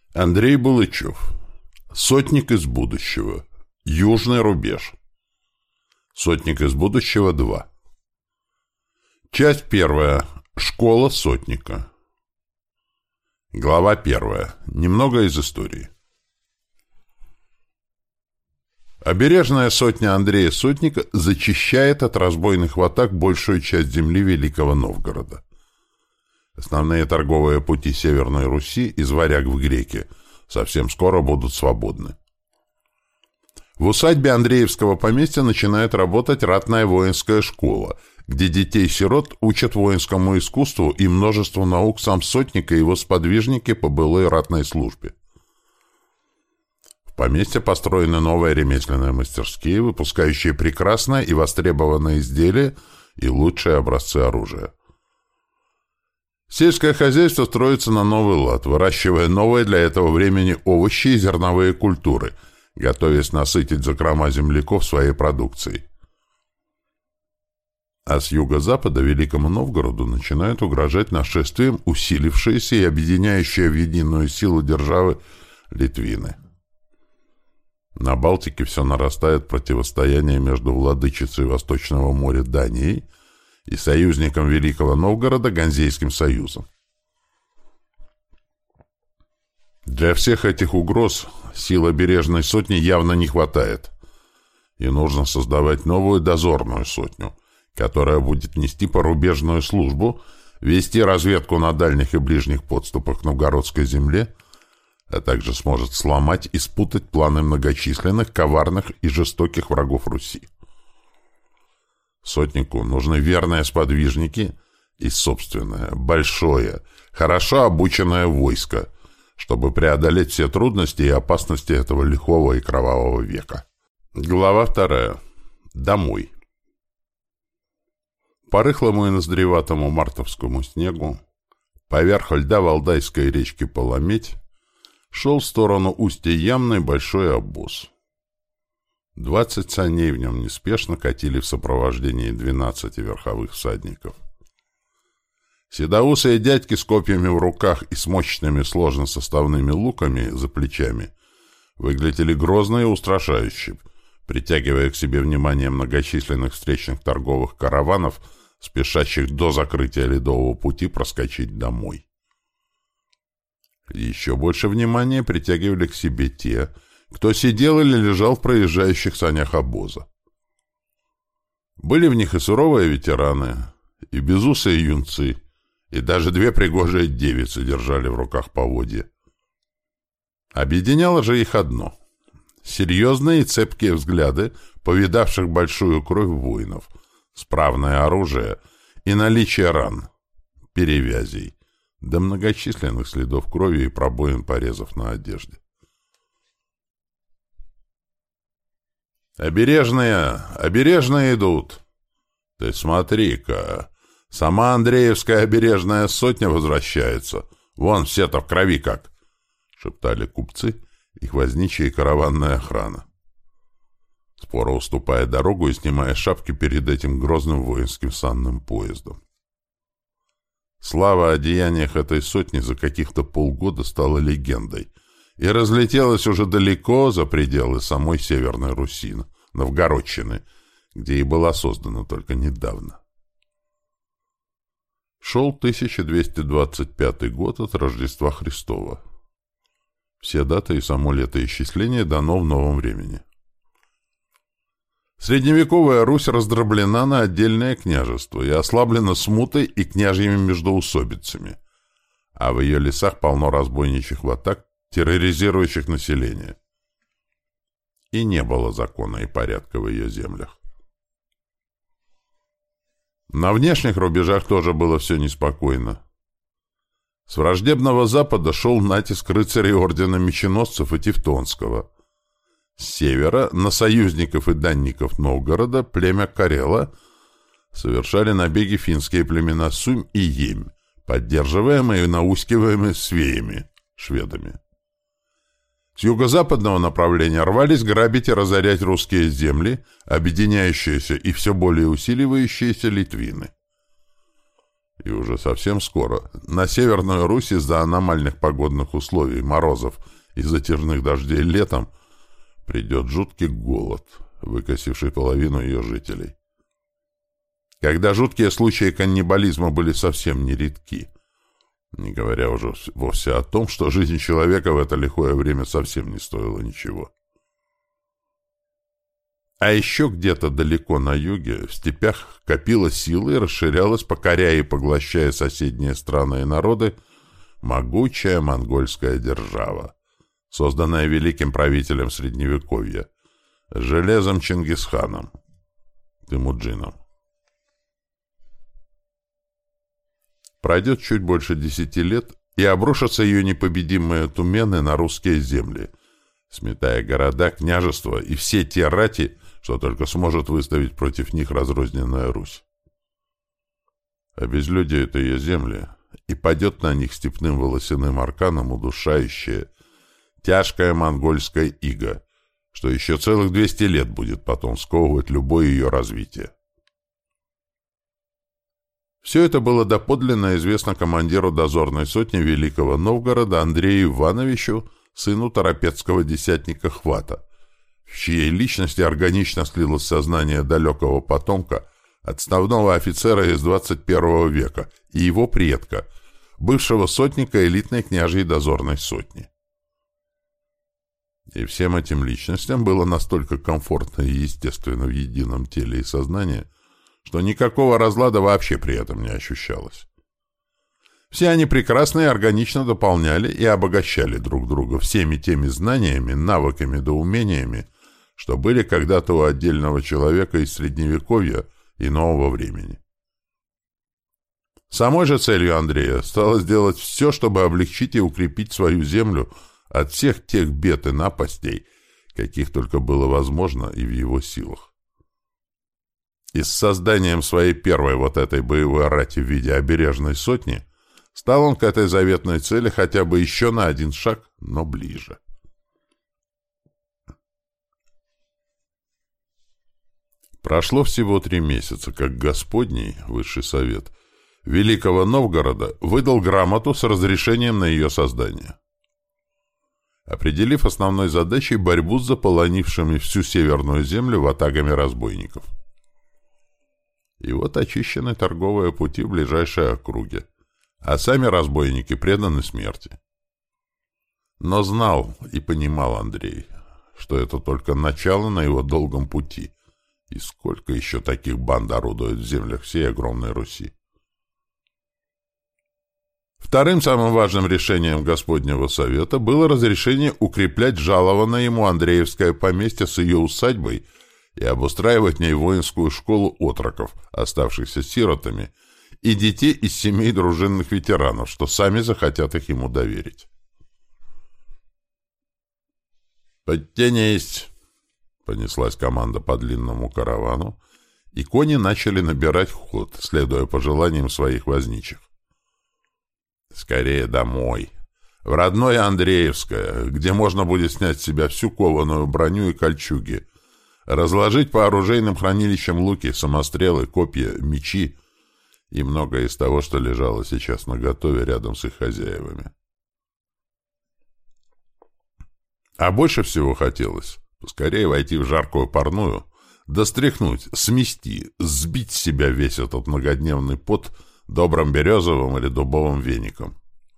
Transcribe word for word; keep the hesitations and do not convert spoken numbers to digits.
Андрей Булычев. Сотник из будущего. Южный рубеж. Сотник из будущего два. Часть первая. Школа сотника. Глава первая. Немного из истории. Обережная сотня Андрея Сотника зачищает от разбойных атак большую часть земли Великого Новгорода. Основные торговые пути Северной Руси из Варяг в Греки совсем скоро будут свободны. В усадьбе Андреевского поместья начинает работать ратная воинская школа, где детей-сирот учат воинскому искусству и множеству наук сам сотник и его сподвижники по былой ратной службе. В поместье построены новые ремесленные мастерские, выпускающие прекрасное и востребованное изделия и лучшие образцы оружия. Сельское хозяйство строится на новый лад, выращивая новые для этого времени овощи и зерновые культуры, готовясь насытить закрома земляков своей продукцией. А с юго-запада Великому Новгороду начинают угрожать нашествием усилившиеся и объединяющие в единую силу державы литвины. На Балтике все нарастает противостояние между владычицей Восточного моря Данией и союзником Великого Новгорода Ганзейским союзом. Для всех этих угроз сил обережной сотни явно не хватает, и нужно создавать новую дозорную сотню, которая будет нести порубежную службу, вести разведку на дальних и ближних подступах к новгородской земле, а также сможет сломать и спутать планы многочисленных, коварных и жестоких врагов Руси. Сотнику нужны верные сподвижники и собственное, большое, хорошо обученное войско, чтобы преодолеть все трудности и опасности этого лихого и кровавого века. Глава вторая. Домой. По рыхлому и ноздреватому мартовскому снегу, поверх льда Валдайской речки Полометь, шел в сторону устья Ямной большой обоз. Двадцать саней в нем неспешно катили в сопровождении двенадцати верховых всадников. Седоусые дядьки с копьями в руках и с мощными сложно-составными луками за плечами выглядели грозно и устрашающе, притягивая к себе внимание многочисленных встречных торговых караванов, спешащих до закрытия ледового пути проскочить домой. Еще больше внимания притягивали к себе те, кто сидел или лежал в проезжающих санях обоза. Были в них и суровые ветераны, и безусые юнцы, и даже две пригожие девицы держали в руках поводья. Объединяло же их одно — серьезные и цепкие взгляды повидавших большую кровь воинов, справное оружие и наличие ран, перевязей, до многочисленных следов крови и пробоин порезов на одежде. «Обережные! Обережные идут! Ты смотри-ка! Сама Андреевская обережная сотня возвращается! Вон все-то в крови как!» — шептали купцы, их возничья и караванная охрана, споро уступая дорогу и снимая шапки перед этим грозным воинским санным поездом. Слава о деяниях этой сотни за каких-то полгода стала легендой и разлетелась уже далеко за пределы самой Северной Руси, Новгородчины, где и была создана только недавно. Шел тысяча двести двадцать пятый год от Рождества Христова. Все даты и само летоисчисление дано в новом времени. Средневековая Русь раздроблена на отдельные княжества и ослаблена смутой и княжьими междоусобицами, а в ее лесах полно разбойничьих атак, терроризирующих население. И не было закона и порядка в ее землях. На внешних рубежах тоже было все неспокойно. С враждебного запада шел натиск рыцарей ордена Меченосцев и Тевтонского. С севера на союзников и данников Новгорода племя Карела совершали набеги финские племена Сумь и Емь, поддерживаемые и наускиваемые свеями, шведами. С юго-западного направления рвались грабить и разорять русские земли, объединяющиеся и все более усиливающиеся литвины. И уже совсем скоро на Северную Русь из-за аномальных погодных условий, морозов и затяжных дождей летом придет жуткий голод, выкосивший половину ее жителей. Когда жуткие случаи каннибализма были совсем нередки, не говоря уже вовсе о том, что жизнь человека в это лихое время совсем не стоила ничего. А еще где-то далеко на юге, в степях, копила силы и расширялась, покоряя и поглощая соседние страны и народы, могучая монгольская держава, созданная великим правителем Средневековья, железом Чингисханом, Темуджином. Пройдет чуть больше десяти лет, и обрушатся ее непобедимые тумены на русские земли, сметая города, княжества и все те рати, что только сможет выставить против них разрозненная Русь. Обезлюдеют ее земли, и падет на них степным волосяным арканом удушающее, тяжкое монгольское иго, что еще целых двести лет будет потом сковывать любое ее развитие. Все это было доподлинно известно командиру дозорной сотни Великого Новгорода Андрею Ивановичу, сыну торопецкого десятника Хвата, в чьей личности органично слилось сознание далекого потомка, отставного офицера из двадцать первого века и его предка, бывшего сотника элитной княжьей дозорной сотни. И всем этим личностям было настолько комфортно и естественно в едином теле и сознании, что никакого разлада вообще при этом не ощущалось. Все они прекрасно и органично дополняли и обогащали друг друга всеми теми знаниями, навыками да умениями, что были когда-то у отдельного человека из Средневековья и нового времени. Самой же целью Андрея стало сделать все, чтобы облегчить и укрепить свою землю от всех тех бед и напастей, каких только было возможно и в его силах. И с созданием своей первой вот этой боевой рати в виде обережной сотни стал он к этой заветной цели хотя бы еще на один шаг, но ближе. Прошло всего три месяца, как Господний, Высший Совет, Великого Новгорода выдал грамоту с разрешением на ее создание, определив основной задачей борьбу с заполонившими всю Северную землю ватагами разбойников. И вот очищены торговые пути в ближайшей округе, а сами разбойники преданы смерти. Но знал и понимал Андрей, что это только начало на его долгом пути, и сколько еще таких банд орудует в землях всей огромной Руси. Вторым самым важным решением Господнего Совета было разрешение укреплять жалованное ему Андреевское поместье с ее усадьбой и обустраивать в ней воинскую школу отроков, оставшихся сиротами, и детей из семей дружинных ветеранов, что сами захотят их ему доверить. «Подтянись!» — понеслась команда по длинному каравану, и кони начали набирать ход, следуя пожеланиям своих возничих. «Скорее домой! В родное Андреевское, где можно будет снять с себя всю кованую броню и кольчуги, разложить по оружейным хранилищам луки, самострелы, копья, мечи и многое из того, что лежало сейчас наготове рядом с их хозяевами. А больше всего хотелось поскорее войти в жаркую парную, достряхнуть, смести, сбить с себя весь этот многодневный пот добрым березовым или дубовым веником.